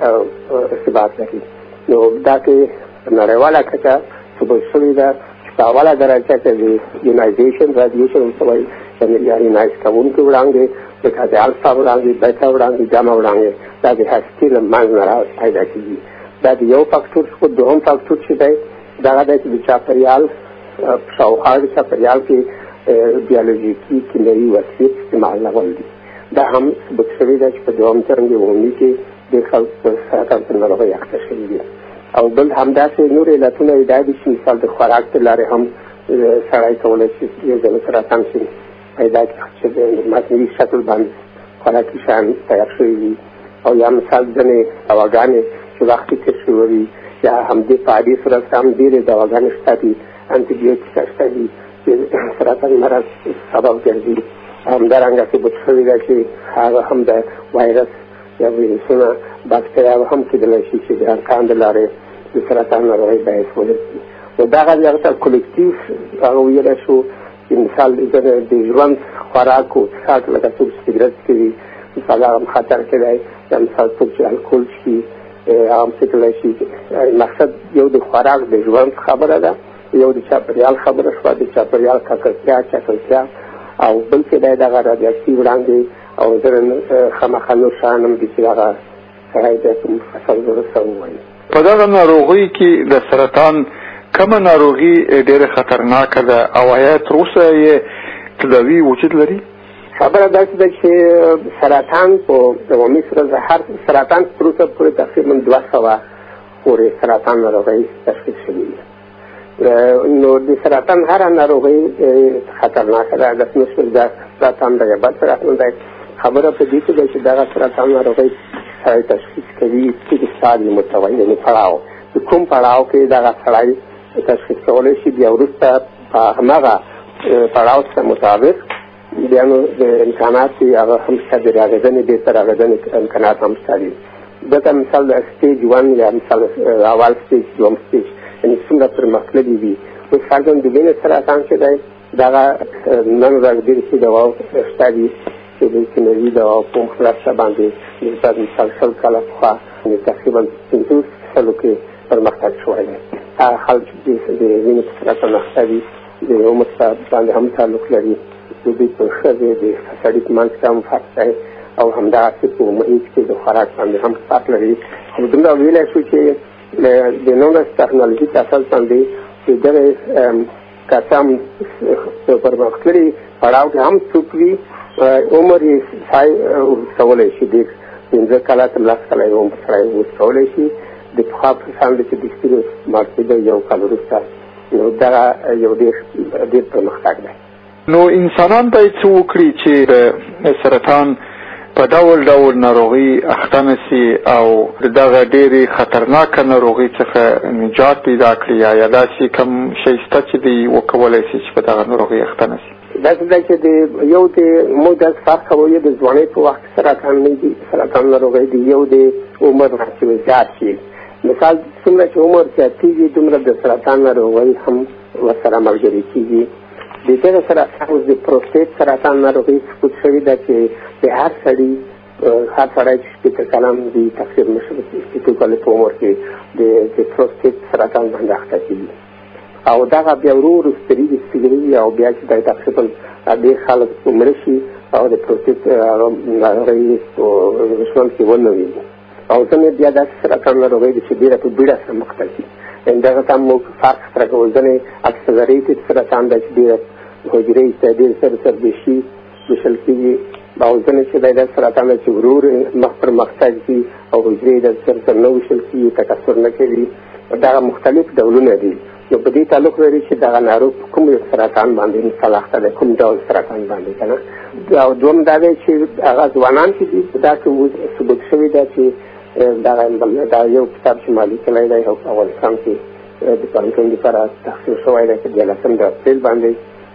ارتباط لري. نو دا کې نړیواله کچه ثبوت شوې ده چې په اوله درجه کې د یونایزیشن رادیشن ورته وایي، یعنې یونایز کوونکي وړانګې لکه د الفا وړانګې، بیتا وړانګې، ګاما وړانګې دا د هستې له منځ نه پیدا کېږي. دا د یو فاکتور څخه دوهم فاکتور چې دی دغه دی چې د چاپېریال شاوخوا د چاپېریال کې بیولوژیکي کیمیاوي وسیلې استعمالول دي. دا هم ثبوت شوې ده چې په دوهم څرنګ عمومي کې ډېر خلک په سرطان په ناروغۍ اخته شوي دي. او بل همداسې نور علتونه یې دا دي چې مثال د خوراک د لارې هم سړی کولی شي یو ځل سرطان شي پیدا کړي چې د مصنوعي شکل باندې خوراکي شیان تیار شوي وي، او یا مثال ځینې دواګانې چې وختي تشویروي یا همدې په عادي صورت هم ډېرې دواګانې شته دي، انټي بیوټیک شته دي چې سرطان مرض سبب ګرځي. همدارنګه ثبوت شوې ده چې هغه هم د وایرس یا ویروسونه باکتریاوې هم کېدلی شي چې د انسان د لارې د سرطان ناروغۍ باعث وګرځي. نو دغه هغه ته کلکټیو هغه ویلی شو چې مثال د ژوند خوراک او څښاک لکه څوک سګرټ څښي مثال هغه هم خطر کې دی، یا مثال څوک چې الکول څښي هغه هم څښلی شي. مقصد یو د خوراک د ژوند خبره ده، یو د چاپېریال خبره شوه، د چاپېریال ککړتیا چټلتیا، او بل چې دی دغه رادیواکتیو وړانګې او ځینې خامخا نور شیان هم دي چې هغه سړی دی په مفصل ډول سره ووایي. په دغه ناروغۍ کې د سرطان کومه ناروغي ډېره خطرناکه ده او آیا تر اوسه یې تداوي وجود لري؟ خبره داسې ده چې سرطان په عمومي صورت هر سرطان تر اوسه پورې تقریبا دوه سوه پورې سرطان ناروغۍ تشخیص شوي دي. نو د سرطان هره ناروغۍ خطرناکه ده، داسې نه شول دا سرطان دی یا بل سرطان دی. خبره په دې کې ده چې دغه سرطان ناروغۍ سړی تشخیص کوي چې د سادي متوي یعنې پړاو د کوم پړاو کې دغه سړی تشخیص کولی شي، بیا وروسته په هماغه پړاو سره مطابق بیا نو د امکانات هغه هم شته، د راغېدنې بېرته راغېدنې امکانات هم شته دي. دلته مثال د سټیج ون یا مثال اول سټیج دوم سټیج یعنې څومره پرمختللي دي. اوس فرضاً د وینې سرطان چې دی دغه نن ورځ ډېرې ښې دواو شته دي چې د کیمیاوي دواو په مختلف څه باندې نسبت مثال شل کاله پخوا تقریبا پنځوس سلو کې پرمختګ شوی دی. هغه خلک چې د وینې په سرطان اخته دي د عمر سره باندې هم تعلق لري، د دوی په ښځې د سړي په منځ کې هم فرق دی، او همداسې په محیط کې د خوراک باندې هم فرق لري. خو دومره ویلی شو چې د نن ورځ ټکنالوژي په اساس باندې چې دغه کسان په پرمختللي پړاو کې هم څوک وي عمر یې کولی شي ډېر پنځه کاله تر لس کاله یې عمر سړی اوس کولی شي د پخوا په شان دی چې د سپینو استعمال کېده یو کال وروسته، نو دغه یو ډېر ډېر پرمختګ دی. نو انسانان باید څه وکړي چې د سرطان په ډول ډول ناروغي اخته نشي او دغه ډېرې خطرناکه ناروغي څخه نجات پیدا کړي، یا داسې کوم شی شته چې دوی وکولی شي چې په دغه ناروغي اخته نشي؟ داسې ده چې د یو د موږ داسې فرق کوو، یو د ځوانۍ په وخت سرطان نه دي، سرطان ناروغۍ دي، یو د عمر چې زیات شي. مثال څومره چې عمر زیاتېږي دومره د سرطان ناروغۍ هم ورسره ملګرې کېږي. د دغه سرطان اوس د پروستیت سرطان ناروغي ثبوت شوې ده چې د هر سړي هر سړی چې شپېته کلن وي تقریبا شپېته کاله په عمر کې د پروستیت سرطان باندې اخته کېږي. او دغه بیا ورو ورو سترېږي سترېږي او بیا چې دا تقریبا ډېر خلک مړه شي او د پروستیت ناروغۍ په ژوند کې ونه وي. او ځینې بیا داسې سرطان ناروغۍ دي چې ډېره په بیړه سره مخته ځي. دغه ته موږ فرق سره کوو. ځینې اکسلریټډ سرطان ده چې ډېره حجرې ته ډېر سره سر ویشي ویشل کېږي، او ځینې چې دی دا سرطان ده چې ورو ورو مخ پر مخته ځي او حجرې د سر سر نه ویشل کېږي، تکثر نه کوي. دغه مختلف ډولونه دي. نو په دې تعلق لري چې دغه ناروغ کوم سرطان باندې مصلحته ده، کوم ډول سرطان باندې که نه. او دوم دا دی چې هغه ځوانان چې دي دا چې ثبوت شوي ده چې دغه دا یو کتاب چې ما لیکلی دی او په افغانستان کې د پوهنتون لپاره تخصیص شوی دی چې دیارلسم د اپریل باندې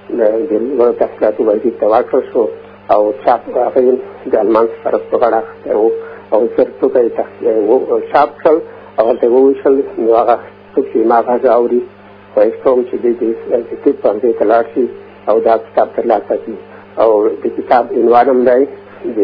د لوړو تحصیلاتو وزیر ته ورکړل شو او چاپ هغه د المان سفارت په غاړه اخیستی و او زر ټوکه یې چاپ کړل او هلته یې وویشل. نو هغه څوک چې ما غږ اوري خواهش کوم چې دوی د کتاب پوهنځي ته لاړ شي او دا کتاب ترلاسه کړي. او د کتاب عنوان هم دی د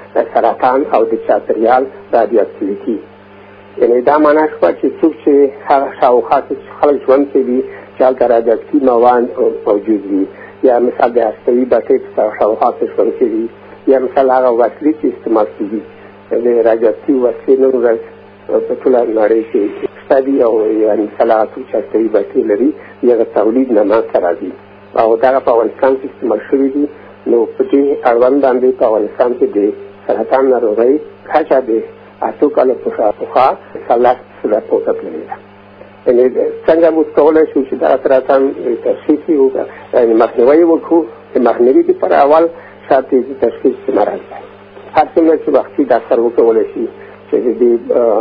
سرطان او د چاپېریال رادیواکټیویټي. یعنې دا معنا شوه چې څوک چې هغه شاوخوا کې خلک ژوند کوي چې هلته رادیواکټیو مواد موجود وي، یا مثال د هستوي بټۍ په شاوخوا کې ژوند کوي، یا مثال هغه وسلې چې استعمال کېږي د رادیواکټیو وسلې نن ورځ په ټوله نړۍ کې شته دي، او یعنې مثال هغه څوک چې هستوي بټۍ لري هغه تولید نه منځته راځي او دغه په افغانستان کې استعمال شوي دي. نو په دې اړوند باندې په افغانستان کې د سرطان ناروغۍ کچه د اتو کالو په شاوخوا څلور سلنه پورته تللې ده. یعنې څنګه موږ کولی شو چې دغه سرطان تشخیص وکړو، یعنې مخنیوی وکړو. د مخنیوي دپاره اول شرط یې د تشخیص مرض دی. هر څومره چې وختي ډاکټر وکولی شي چې د دې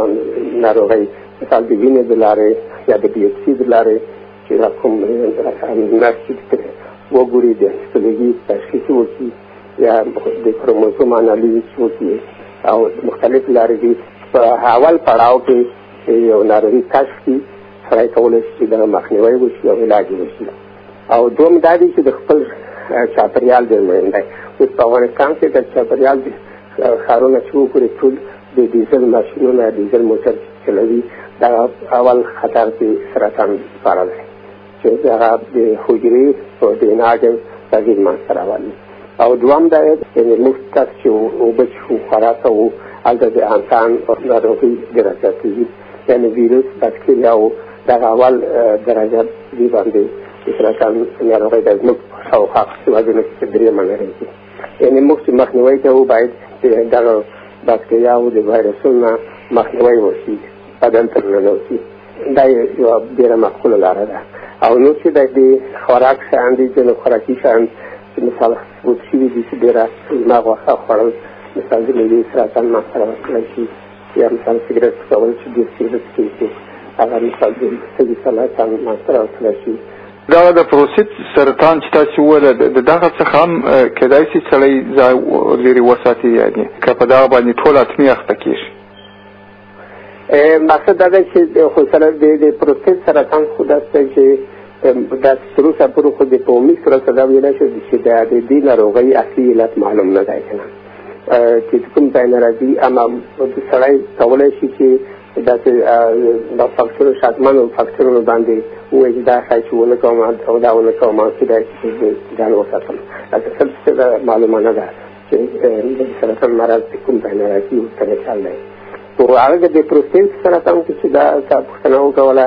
ناروغۍ مثال د وینې د لارې یا د بیوپسي د لارې چې دا کوم نرس چې وګوري د هیستولوژي تشخیص وکړي یا د کروموزوم انالیز وکړي او مختلف لارې دي. په اول پړاو کې یو ناروغي کشف کړي سړی کولی شي چې دغه مخنیوی وشي او علاج وشي. او دوم دا دی چې د خپل چاپېریال ډېر مهم دی. اوس په افغانستان کې د چاپېریال ښارونه چې وګورې ټول د ډیزل ماشینونه ډیزل موټر چلوي، دا اول خطر کې سرطان لپاره دی چې هغه د حجرې او د ناجم تغییر منځته راولي. او دوام دا یعنې موږ تاسو چې اوبه څښو خوراک کوو هلته د انسان ناروغي ډېره زیاتېږي، یعنې ویروس بکتریا او دغه اول درجه دې باندې د سرطان ناروغۍ د زموږ شاوخوا هېوادونو کې درېیمه نړۍ کې. یعنې موږ چې مخنیوی کوو باید دغه بکتریا او د وایرسونو نه مخنیوی وشي، بدن ته ننوځي. دا یوه ډېره معقوله لاره ده. او نور چې د دې خوراک شیان دي، ځینې خوراکي شیان چې مثال ثبوت شوي دي چې ډېره زما غوښه خوړل مثال د معدې سرطان منځته راوستلی شي، یا مثال سګرټ څکول چې ډېر سګرټ څکي چې هغه مثال د سږي سرطان منځته راوستلی شي. دغه د پروستیت سرطان چې تاسو وویل د دغه څخه هم کېدای شي سړی ځای لرې وساتي، یعنې که په دغه باندې ټول حتمي اخته کېږي. مقصد دا دی چې خو سره د پروستیت سرطان خو داسې دی چې دا تروسه پورې خو د په عمومي صورت دا ویلی شو چې د دې ناروغۍ اصلي علت معلوم نه دی که نه، چې کوم ځای نه راځي. اما سړی کولی شي چې داسې دا فاکټورو شاتمنو فاکټورونو باندې ووایي چې دا ښایي چې ونه کوم او دا ونه کوم او کېدای شي چې ځان وساتم. اصل څه معلومه نه ده چې د سرطان مرض د کوم ځای نه راځي ورته مثال دی. خو هغه د پروستیت سرطان کې چې دا تا پوښتنه وکوله،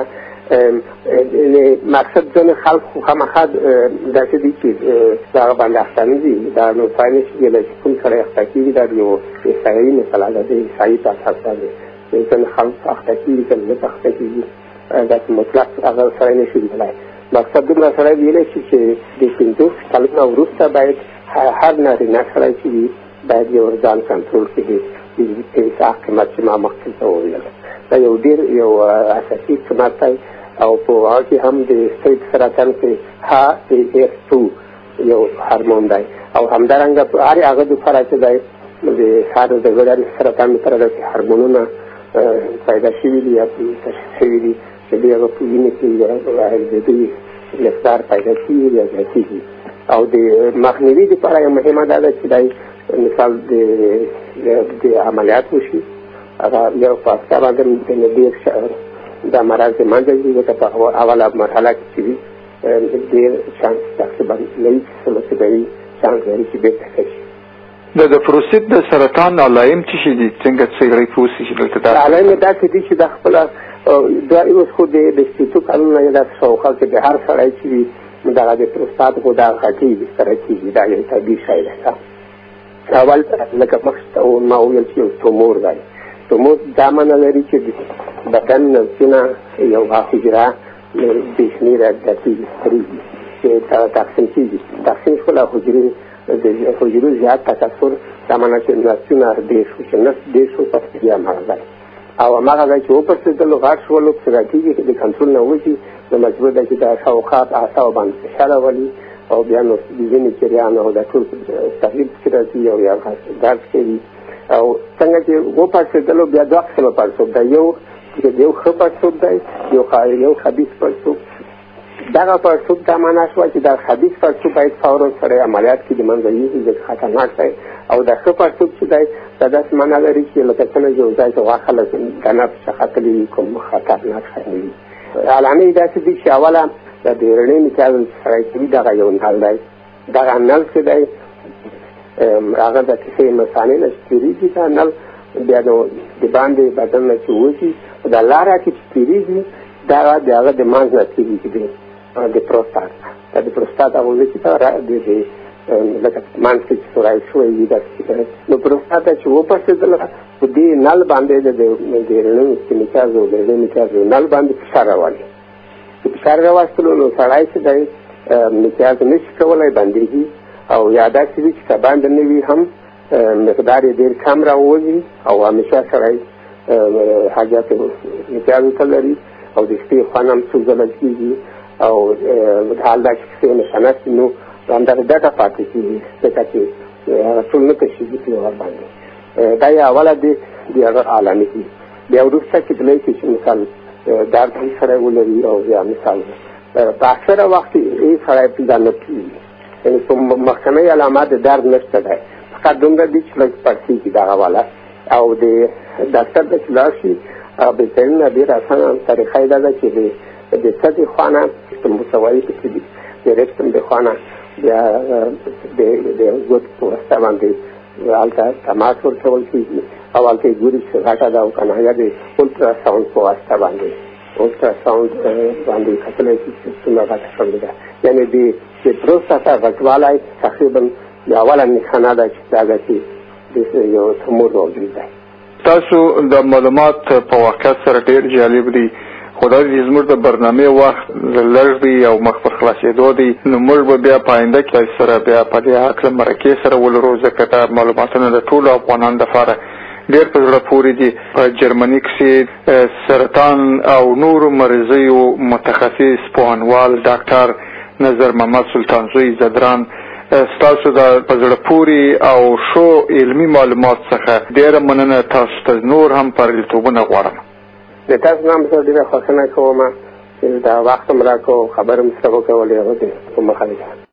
مقصد ځینې خلک خو خامخا داسې دي چې د هغه باندې اخته نه دي. دا نو پای نه شي کېدای چې کوم سړی اخته کېږي دا یو عیسایي مسله ده، د عیسایي په اساس باندې ځینې خلک اخته کېږي که نه اخته کېږي، داسې مطلق هغه سړی نه شي لیدلی. مقصد دومره سړی ویلی شي چې د پنځوس کلونو وروسته باید هر نارینه سړی چې وي باید یو ځان کنټرول کړي د اسحاق قیمت چې ما مخکې ته وویل دا یو ډېر یو اساسي قیمت دی او په هغه کې هم د سټیټ سرطان کې ها ای اف ټو یو هارمون دی او همدارنګه په هر هغه د فرع چې دی د سارو د ګډان سرطان لپاره د هورمونونو پیدا شوي دي یا تشخیص شوي دي چې دوی هغه په وینې کې د دوی مقدار پیدا کېږي یا زیاتېږي او د مخنیوي لپاره یو مهمه دا ده چې دی مثال د عملیات وشي هغه یو په هفته باندې ډېر دا مرض د منځه ځي ځکه په اوله مرحله کې چې وي ډېر چانس تقریبا نوي سلو فیصدي چانس لري چې بېرته ښه شي. د د پروستیت د سرطان علایم څه شي دي څنګه سړی پوه شي چې دلته دا علایم داسې دي چې د خپله دا اوس خو د شپېتو کلونو نه داسې شاوخوا کې د هر سړی چې وي نو دغه د پروستات خو دا غټي بستره کېږي دا یو طبیعي شی دی. اول لکه مخکې ما وویل چې یو تومور دی. تومور دا معنی لري چې د بدن نوڅونه یو حجره بې شمېره داسې سپرېږي چې تقسیم کېږي. تقسیم شول او حجرې د حجرو زیات تکثر دا معنی چې نسجونه ډېر شو چې نسج ډېر شو پس بیا هماغه ځای او هماغه ځای چې وپړسېدلو غټ شولو څنګه کېږي د کنټرول نه وځي نو مجبور دی چې د شاوخوا اعصابو باندې فشار راولي او بیا نو د وینې جریان او دا ټول تغییر پکې راځي او یا درد کوي او څنګه چې وپړسېدلو بیا دوه قسمه پړسوب دی یو یو ښه پړسوب دی یو یو خبیث پړسوب. دغه پړسوب دا معنا شوه چې دا خبیث پړسوب باید فورا سره عملیات کې د منځه یوسي ځکه خطرناک دی او دا ښه پړسوب چې دی دا داسې معنا لري چې لکه څنګه یو ځای ته غوښه له دنه څخه تلي کوم خطرناک شی نه وي. علامې داسې دي چې اوله د رڼې میکال سره کوي دغه یو نل دی. دغه نل چې دی هغه د کیسې مثانې نه چې تېرېږي دا نل بیا نو د باندې بدن نه چې وځي دا لاره کې چې تېرېږي دا د هغه د منځ نه تېرېږي دی د پروستات دا د پروستات هغه ځای چې د لکه منځ کې چې سوری شوی وي داسې نو پروستات چې وپړسېدله په دې نل باندې د رڼې میکاز او د رڼې میکاز نل باندې فشار راولي. چې فشار راواستلو نو سړی چې دی میکاز نه شي کولی بندېږي او یا داسې وي چې که بند نه وي هم مقدار یې ډېر کم راوځي او همیشه سړی حاجت میکازو ته لري او د شپې خوند هم څو ځله کېږي او حال دا چې کیسې نشانه شي نو همدغه ډډه پاتې کېږي ځکه چې هغه ټول نه کشېږي په هغه باندې. دا یې اوله د د هغه علامې دي. بیا وروسته کېدلی شي چې مثال درد هم سړی ولري او یا مثال په اکثره وخت یې سړی دا نه کېږي یعنې په مخکنۍ علامات د درد نشته دی فقط دومره دي چې لږ پړسېږي دغه والا او د ډاکټر ته چې لاړ شي بهترینه ډېره اسانه طریقه یې دا ده چې د سطحې خوا نه سیستم مسوایي پکې دي د رسم د خوا نه بیا د ګوت په واسطه باندې هلته تماس ورکول کېږي او هلته یې ګوري چې غټه ده او که نه یا د الټراساونډ په واسطه باندې الټراساونډ باندې کتلی شي چې څومره غټه شوې ده یعنې د پروستاتا غټوالی تقریبا د اوله نښانه ده چې دا ده چې د یو تومور موجود دی. تاسو د معلومات په واقعیت سره ډېر جالب دي خو دا چې زموږ د برنامې وخت لږ دی او مخ پر خلاصېدو دی نو موږ به بیا په آینده کې سره بیا په دې هکله مرکې سره ولرو ځکه دا معلوماتونه د ټولو افغانانو دپاره ډېر په زړه پورې دي. په جرمني کښې سرطان او نورو مریضیو متخصص پوهنوال ډاکټر نظر محمد سلطانزوی زدران ستاسو د په زړه پورې او شو علمي معلومات څخه ډېره مننه. تاسو ته نور هم پرلیتوبونه غواړم. د تاسو نه هم زه ډېره خوښنه کوم چې دا وخت هم راکړو خبرې هم سره وکولې هغه دې په مخه